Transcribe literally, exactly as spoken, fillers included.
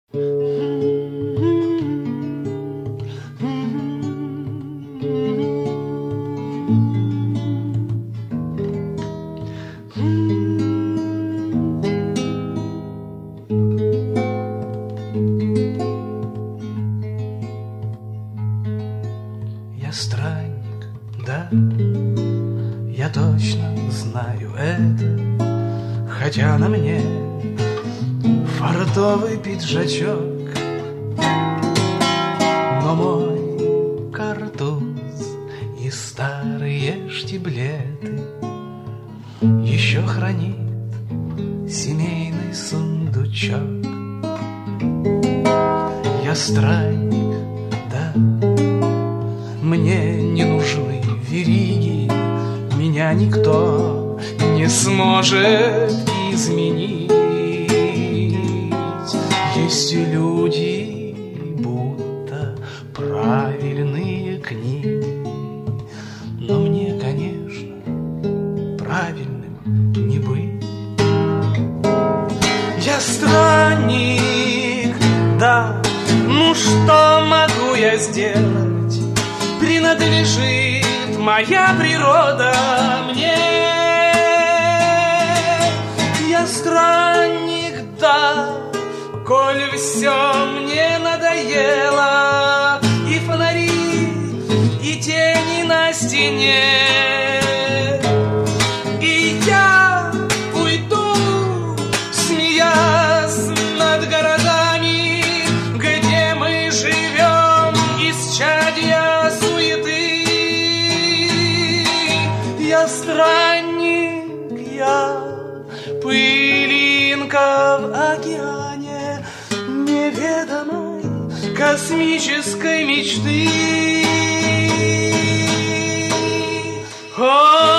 Я странник, да, я точно знаю это, хотя на мне фартовый пиджачок, но мой картуз и старые штиблеты еще хранит семейный сундучок. Я странник, да, мне не нужны вериги, меня никто не сможет изменить. Есть люди, будто правильные книги, но мне, конечно, правильным не быть. Я странник, да, ну что могу я сделать? Принадлежит моя природа мне. Я странник, да, коль все мне надоело, и фонари, и тени на стене, и я уйду, смеясь над городами, где мы живем, исчадья суеты. Я странник, я пылинка в океане неведомой космической мечты. О!